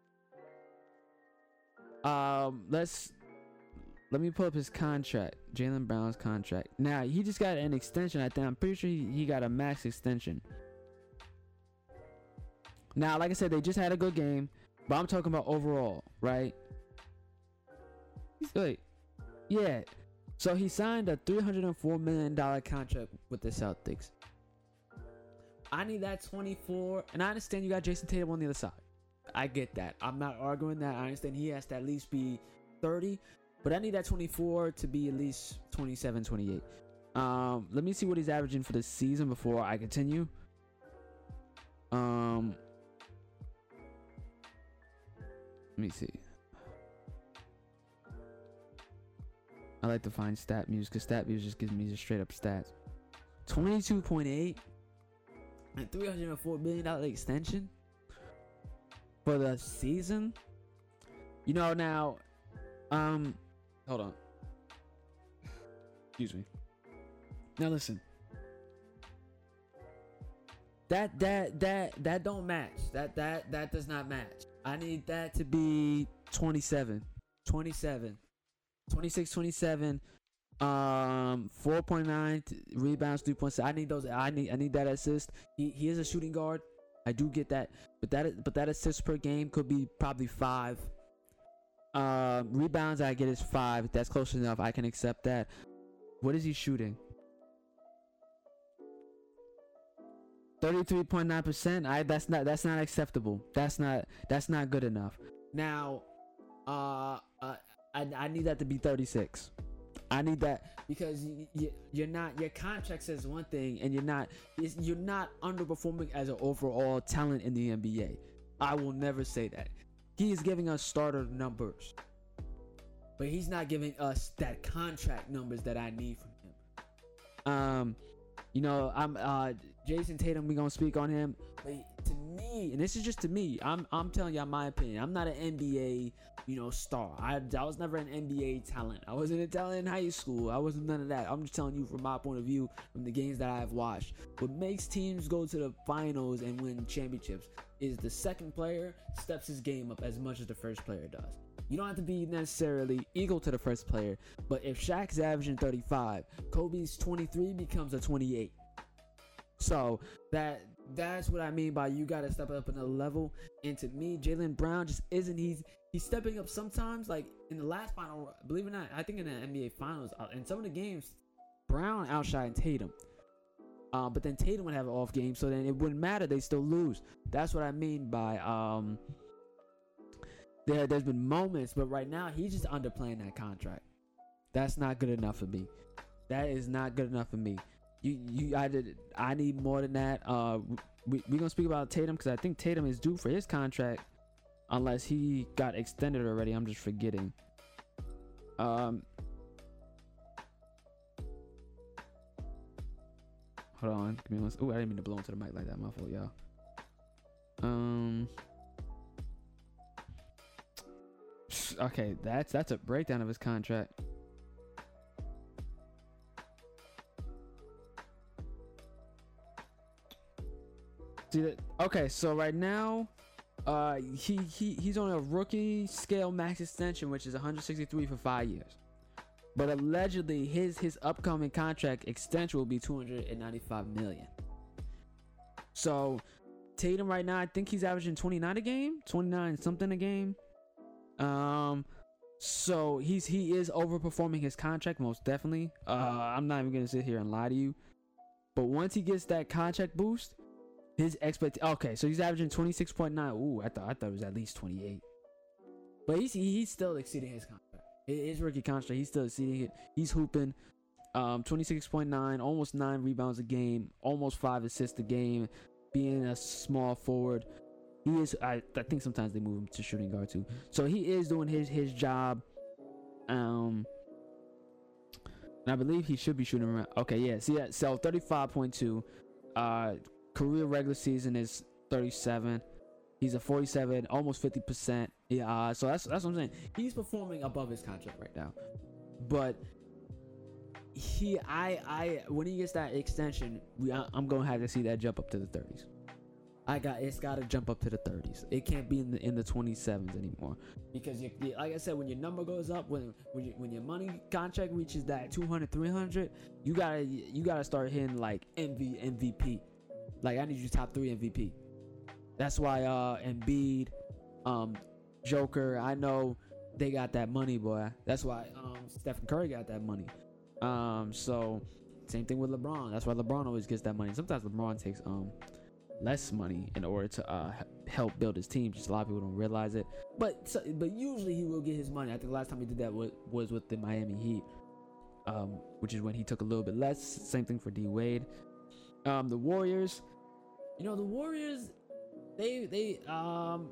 Um, let's let me pull up his contract. Jaylen Brown's contract. Now he just got an extension. I think I'm pretty sure he, he got a max extension. Now, like I said, they just had a good game, but I'm talking about overall, right? Wait, yeah. So he signed a three hundred four million dollars contract with the Celtics. I need that twenty-four, and I understand you got Jason Tatum on the other side. I get that. I'm not arguing that. I understand he has to at least be thirty, but I need that twenty-four to be at least twenty-seven, twenty-eight. Um, let me see what he's averaging for the season before I continue. Um, let me see. I like to find stat views because stat views just gives me just straight up stats. twenty-two point eight and three hundred four million dollars extension for the season. You know, now, um, hold on. Excuse me. Now listen. That that that that don't match. That that that does not match. I need that to be twenty-seven. twenty-seven. twenty-six, twenty-seven. Um, four point nine t- rebounds, three point seven. I need those. I need I need that assist. He he is a shooting guard. I do get that, but that but that assist per game could be probably five. Um, rebounds I get is five. That's close enough. I can accept that. What is he shooting? thirty-three point nine percent. I that's not that's not acceptable. That's not that's not good enough. Now, uh, uh I I need that to be thirty-six. I need that because you, you, you're not, your contract says one thing and you're not, you're not underperforming as an overall talent in the N B A. I will never say that. He is giving us starter numbers, but he's not giving us that contract numbers that I need from him. Um, you know, I'm uh Jason Tatum. We gonna speak on him, but to me, and this is just to me, I'm I'm telling y'all my opinion. I'm not an N B A, you know, star. I, I was never an N B A talent. I wasn't a talent in high school. I wasn't none of that. I'm just telling you from my point of view, from the games that I've watched. What makes teams go to the finals and win championships is the second player steps his game up as much as the first player does. You don't have to be necessarily equal to the first player, but if Shaq's averaging thirty-five, Kobe's twenty-three becomes a twenty-eight. So that that's what I mean by you got to step up another level. And to me, Jaylen Brown just isn't. He's he's stepping up sometimes. Like in the last final, believe it or not, I think in the N B A Finals, uh, in some of the games, Brown outshined Tatum. Uh, but then Tatum would have an off game, so then it wouldn't matter. They still lose. That's what I mean by um. There, there's been moments, but right now he's just underplaying that contract. That's not good enough for me. That is not good enough for me. You, you, I did. I need more than that. Uh, we we gonna speak about Tatum because I think Tatum is due for his contract, unless he got extended already. I'm just forgetting. Um, hold on. Give me one. Oh, I didn't mean to blow into the mic like that. My fault, y'all. Um. Okay, that's that's a breakdown of his contract. See that? Okay, so right now, uh, he he he's on a rookie scale max extension, which is one hundred sixty-three for five years. But allegedly, his his upcoming contract extension will be two hundred ninety-five million. So, Tatum right now, I think he's averaging twenty-nine a game, twenty-nine something a game. Um, so he's he is overperforming his contract most definitely. Uh, I'm not even gonna sit here and lie to you, but once he gets that contract boost, his expect okay, so he's averaging twenty-six point nine. Ooh, I thought I thought it was at least twenty-eight, but he's he's still exceeding his contract. His rookie contract, he's still exceeding it. He's hooping, um, twenty-six point nine, almost nine rebounds a game, almost five assists a game, being a small forward. He is. I, I think sometimes they move him to shooting guard too. So he is doing his his job. Um. And I believe he should be shooting around. Okay, yeah. See that? So thirty-five point two. Uh, career regular season is thirty-seven. He's a forty-seven, almost fifty percent. Yeah. Uh, so that's that's what I'm saying. He's performing above his contract right now. But he, I, I, when he gets that extension, we, I, I'm gonna have to see that jump up to the thirties. I got it's got to jump up to the thirties. It can't be in the in the twenty-sevens anymore, because you, you, like I said, when your number goes up, when when, you, when your money contract reaches that two hundred, three hundred, you gotta you gotta start hitting like M V M V P. Like, I need you top three M V P. That's why uh Embiid, um, Joker. I know they got that money, boy. That's why um Stephen Curry got that money. Um, so same thing with LeBron. That's why LeBron always gets that money. Sometimes LeBron takes um. less money in order to uh, help build his team. Just a lot of people don't realize it, but so, but usually he will get his money. I think the last time he did that was, was with the Miami Heat, um, which is when he took a little bit less. Same thing for D Wade. Um, the Warriors, you know, the Warriors, they they um,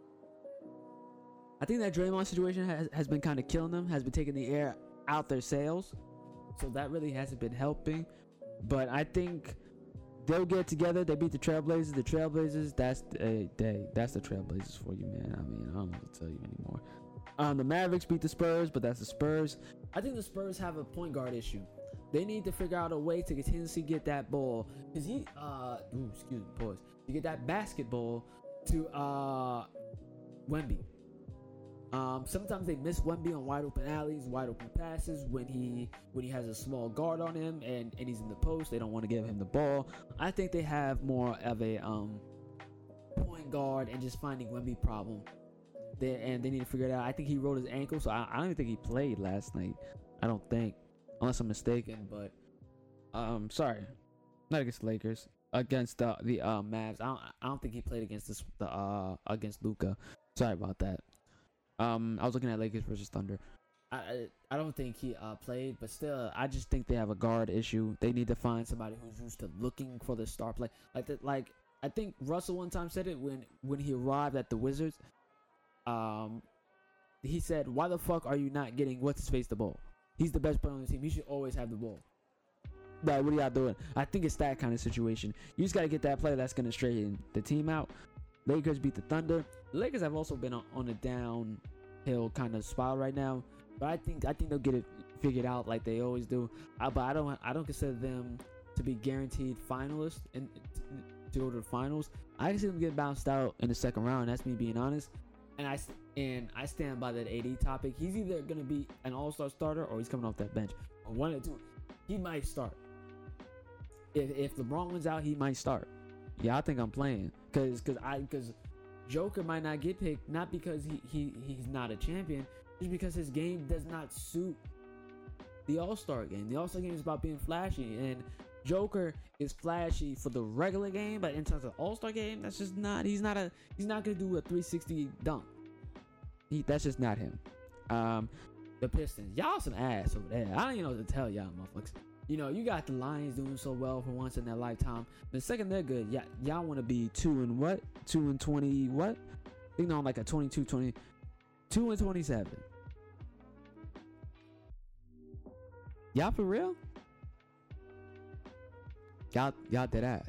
I think that Draymond situation has, has been kind of killing them. Has been taking the air out their sails, so that really hasn't been helping. But I think they'll get together. They beat the Trailblazers. The Trailblazers, that's the, they, that's the Trailblazers for you, man. I mean, I don't know what to tell you anymore. Um, the Mavericks beat the Spurs, but that's the Spurs. I think the Spurs have a point guard issue. They need to figure out a way to continuously get that ball, because he, uh, ooh, excuse me, pause. To get that basketball to uh, Wemby. Um, sometimes they miss Wemby on wide open alleys, wide open passes when he when he has a small guard on him and, and he's in the post. They don't want to give him the ball. I think they have more of a um, point guard and just finding Wemby problem. They, and they need to figure it out. I think he rolled his ankle, so I, I don't even think he played last night. I don't think, unless I'm mistaken. But um, sorry, not against the Lakers, against the the uh, Mavs. I don't I don't think he played against this the uh against Luka. Sorry about that. Um, I was looking at Lakers versus Thunder. I, I I don't think he uh played, but still, I just think they have a guard issue. They need to find somebody who's used to looking for the star play. Like that, like I think Russell one time said it when when he arrived at the Wizards. Um, he said, "Why the fuck are you not getting what's his face the ball? He's the best player on the team. He should always have the ball." Like, what are y'all doing? I think it's that kind of situation. You just gotta get that player that's gonna straighten the team out. Lakers beat the Thunder. The Lakers have also been on, on a downhill kind of spot right now, but I think I think they'll get it figured out like they always do. I, but I don't I don't consider them to be guaranteed finalists and to go to the finals. I can see them get bounced out in the second round. That's me being honest, and I and I stand by that A D topic. He's either gonna be an all-star starter or he's coming off that bench. Or one or two. He might start. If if LeBron wins out, he might start. Yeah, I think I'm playing because because I because Joker might not get picked, not because he, he he's not a champion, just because his game does not suit the All-Star game. The All-Star game is about being flashy, and Joker is flashy for the regular game, but in terms of All-Star game, that's just not. He's not a. He's not gonna do a three sixty dunk. He, that's just not him. Um, the Pistons, y'all some ass over there. I don't even know what to tell y'all, motherfuckers. You know, you got the Lions doing so well for once in their lifetime. The second they're good, yeah, y'all want to be two and what? Two and twenty what? I think they're on like a twenty-two, twenty, two and twenty-seven. Y'all for real? Y'all, y'all dead ass.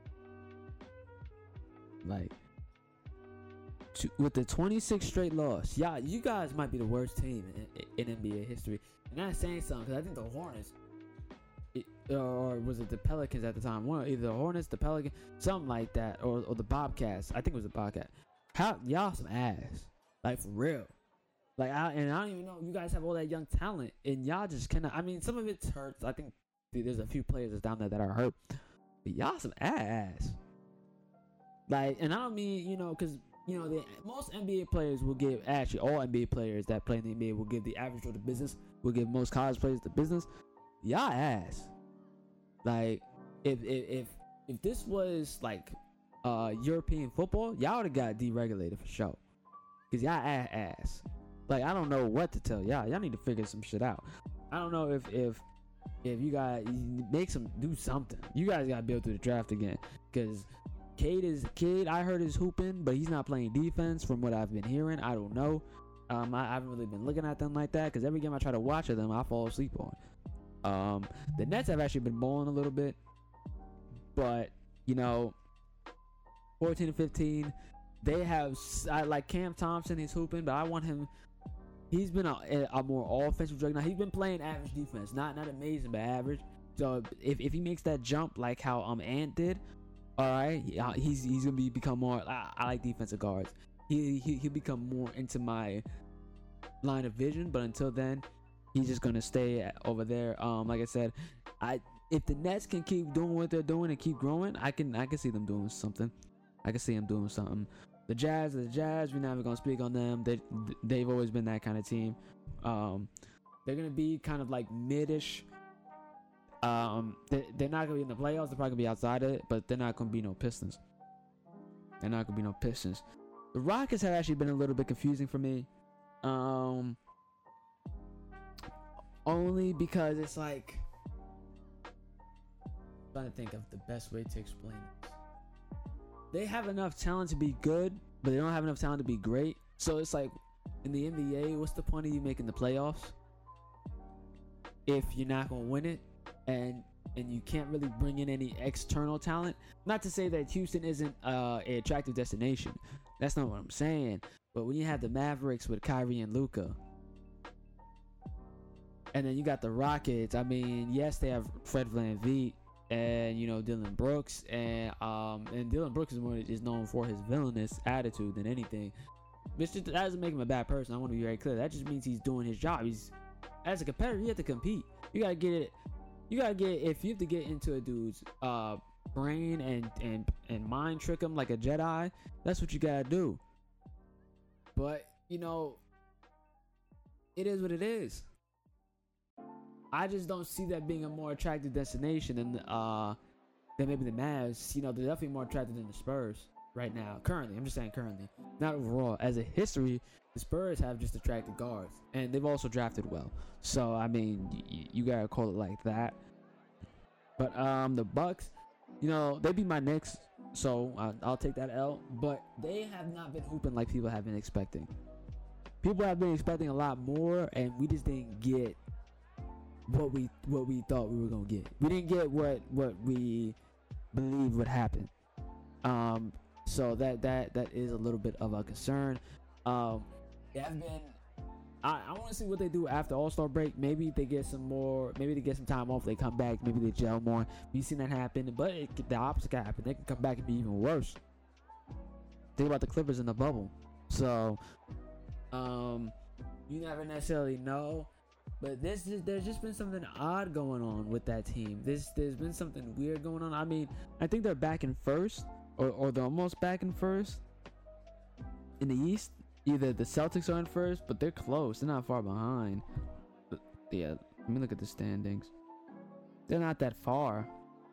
Like, to, with the twenty-six straight loss, y'all, you guys might be the worst team in, in N B A history. And that's saying something, because I think the Hornets, It, or was it the Pelicans at the time? One, either the Hornets, the Pelicans, something like that, or, or the Bobcats. I think it was the Bobcat. How y'all some ass, like for real. Like, I, and I don't even know. You guys have all that young talent, and y'all just cannot. I mean, some of it hurts. I think there's a few players that's down there that are hurt, but y'all some ass. Like, and I don't mean, you know, because you know, the most N B A players will give, actually all N B A players that play in the N B A will give the average of the business. Will give most college players the business. Y'all ass. Like, if if if, if this was like uh European football, y'all would have got deregulated for sure. Cause y'all ass. Like, I don't know what to tell y'all. Y'all need to figure some shit out. I don't know if if if you guys make some do something. You guys gotta build through the draft again. Cause Cade is Cade. I heard is hooping, but he's not playing defense from what I've been hearing. I don't know. Um, I, I haven't really been looking at them like that. Cause every game I try to watch of them, I fall asleep on. Um, the Nets have actually been balling a little bit, but you know, fourteen and fifteen, they have. I like Cam Thompson. He's hooping, but I want him. He's been a, a more offensive drug. Now he's been playing average defense, not not amazing, but average. So if, if he makes that jump like how um Ant did, all right, he's he's gonna be become more. I, I like defensive guards. He he he'll become more into my line of vision. But until then, he's just gonna stay over there. Um, like I said, I if the Nets can keep doing what they're doing and keep growing, I can I can see them doing something. I can see them doing something. The Jazz, the Jazz, we're never gonna speak on them. They they've always been that kind of team. Um, they're gonna be kind of like mid-ish. Um, they, they're not gonna be in the playoffs. They're probably gonna be outside of it, but they're not gonna be no Pistons. They're not gonna be no Pistons. The Rockets have actually been a little bit confusing for me. Um, only because it's like I'm trying to think of the best way to explain this. They have enough talent to be good, but they don't have enough talent to be great. So it's like in the N B A, what's the point of you making the playoffs if you're not gonna win it, and and you can't really bring in any external talent? Not to say that Houston isn't uh, an attractive destination. That's not what I'm saying. But when you have the Mavericks with Kyrie and Luka, and then you got the Rockets. I mean, yes, they have Fred VanVleet. And you know Dylan Brooks, and um, and Dylan Brooks is more is known for his villainous attitude than anything. Which just, that doesn't make him a bad person. I want to be very clear. That just means he's doing his job. He's as a competitor, you have to compete. You gotta get it. You gotta get if you have to get into a dude's uh brain and and and mind trick him like a Jedi. That's what you gotta do. But you know, it is what it is. I just don't see that being a more attractive destination than uh than maybe the Mavs. You know, they're definitely more attractive than the Spurs right now. Currently, I'm just saying currently, not overall. As a history, the Spurs have just attracted guards, and they've also drafted well. So I mean, y- you gotta call it like that. But um, the Bucks, you know, they beat my Knicks, so I- I'll take that L. But they have not been hooping like people have been expecting. People have been expecting a lot more, and we just didn't get what we what we thought we were gonna get. We didn't get what what we believed would happen. Um, so that that that is a little bit of a concern. Um, they have been. I, I want to see what they do after All-Star break. Maybe they get some more. Maybe they get some time off. They come back. Maybe they gel more. We've seen that happen, but it, the opposite can happen. They can come back and be even worse. Think about the Clippers in the bubble. So, um, you never necessarily know. But this is, there's just been something odd going on with that team. This there's been something weird going on. I mean, I think they're back in first, or, or they're almost back in first in the East. Either the Celtics are in first, but they're close. They're not far behind. But yeah, let me look at the standings. They're not that far.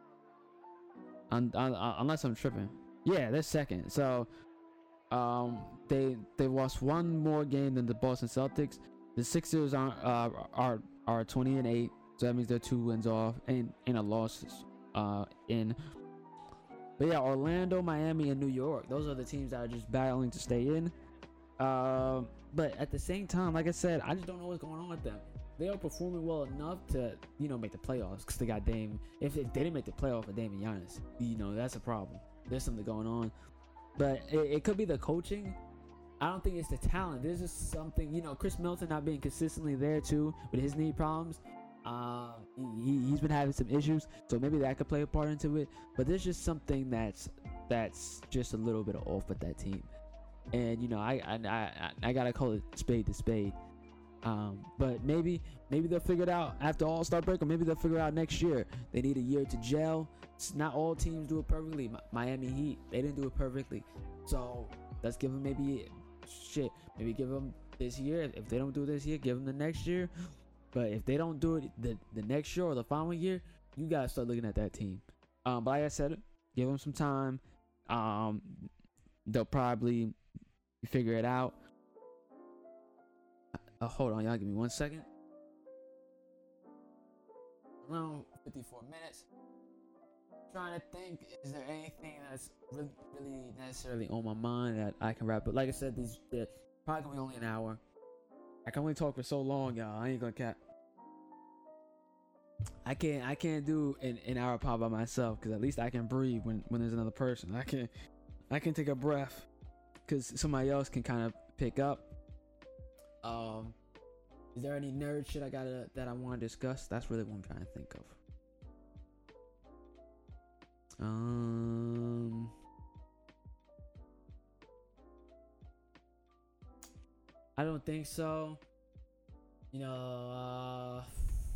Un, un, un, unless I'm tripping. Yeah, they're second. So um, they they lost one more game than the Boston Celtics. The Sixers are uh, are are twenty and eight, so that means they're two wins off and and a loss uh in. But yeah, Orlando, Miami, and New York. Those are the teams that are just battling to stay in. Um, but at the same time, like I said, I just don't know what's going on with them. They are performing well enough to you know make the playoffs because they got Dame. If, if they didn't make the playoff with Dame and Giannis, you know that's a problem. There's something going on, but it, it could be the coaching. I don't think it's the talent. There's just something, you know, Chris Middleton not being consistently there too with his knee problems. Uh, he, he's been having some issues, so maybe that could play a part into it. But there's just something that's that's just a little bit off with that team, and you know, I I I, I gotta call it spade to spade. Um, but maybe maybe they'll figure it out after All-Star break, or maybe they'll figure it out next year. They need a year to gel. It's not all teams do it perfectly. Miami Heat, they didn't do it perfectly, so let's give them maybe. Shit, maybe give them this year. If they don't do it this year, give them the next year. But if they don't do it the, the next year or the following year, you gotta start looking at that team. Um, but like I said, give them some time. Um, they'll probably figure it out. Uh, hold on, y'all. Give me one second. Around fifty-four minutes. Trying to think, is there anything that's really, really necessarily on my mind that I can wrap? But like I said, these they're probably gonna be only an hour. I can only talk for so long, y'all. I ain't gonna cap. I can't I can't do an, an hour pod by myself because at least I can breathe when, when there's another person. I can I can take a breath because somebody else can kind of pick up. Um, is there any nerd shit I gotta that I want to discuss? That's really what I'm trying to think of. Um, I don't think so. You know, uh,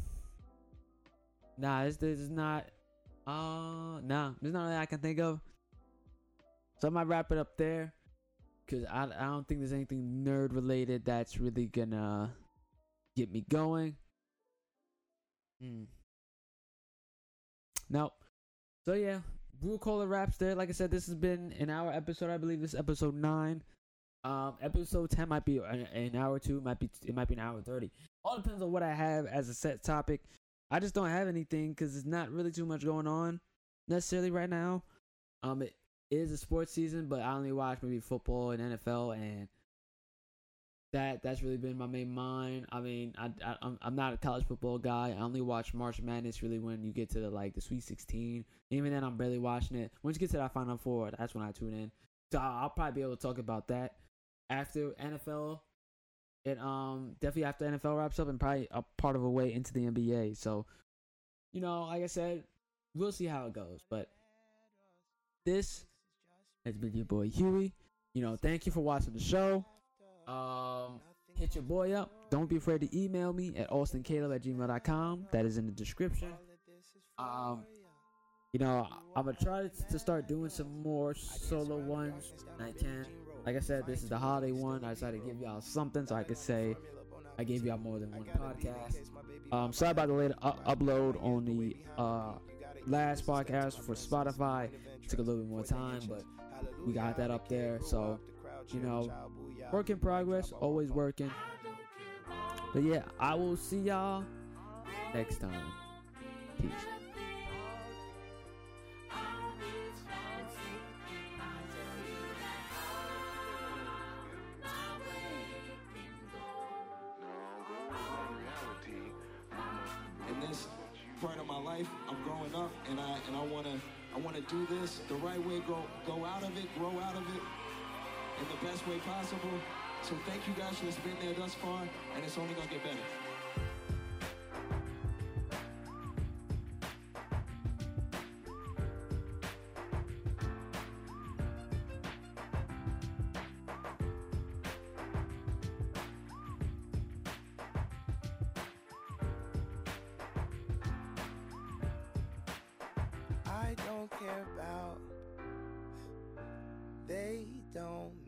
nah, this, this is not, uh, nah, there's nothing I can think of. So I might wrap it up there, cause I, I don't think there's anything nerd related that's really gonna get me going. Hmm. Nope. So yeah, we'll call it wraps there. Like I said, this has been an hour episode. I believe this is episode nine. Um, episode ten might be an, an hour two. Might be it might be an hour thirty. All depends on what I have as a set topic. I just don't have anything because there's not really too much going on necessarily right now. Um, it is a sports season, but I only watch maybe football and N F L, and that that's really been my main mind. I mean, I, I I'm I'm not a college football guy. I only watch March Madness really when you get to the like the Sweet sixteen. Even then, I'm barely watching it. Once you get to that Final Four, that's when I tune in. So I'll, I'll probably be able to talk about that after N F L. And um definitely after N F L wraps up, and probably a part of a way into the N B A. So, you know, like I said, we'll see how it goes. But this has been your boy Huey. You know, thank you for watching the show. Um, hit your boy up. Don't be afraid to email me at austin caleb at gmail dot com. That is in the description. Um, you know, I'm gonna try to start doing some more solo ones when I can. Like I said, this is the holiday one. I decided to give y'all something so I could say I gave y'all more than one podcast. Um, sorry about the late u- upload on the uh last podcast for Spotify. It took a little bit more time, but we got that up there. So, you know, work in progress, always working. But yeah, I will see y'all next time. Peace. In this part of my life, I'm growing up, and I and I wanna I wanna do this the right way. Go go out of it, grow out of it in the best way possible. So thank you guys for been there thus far, and it's only gonna get better. I don't care about, they don't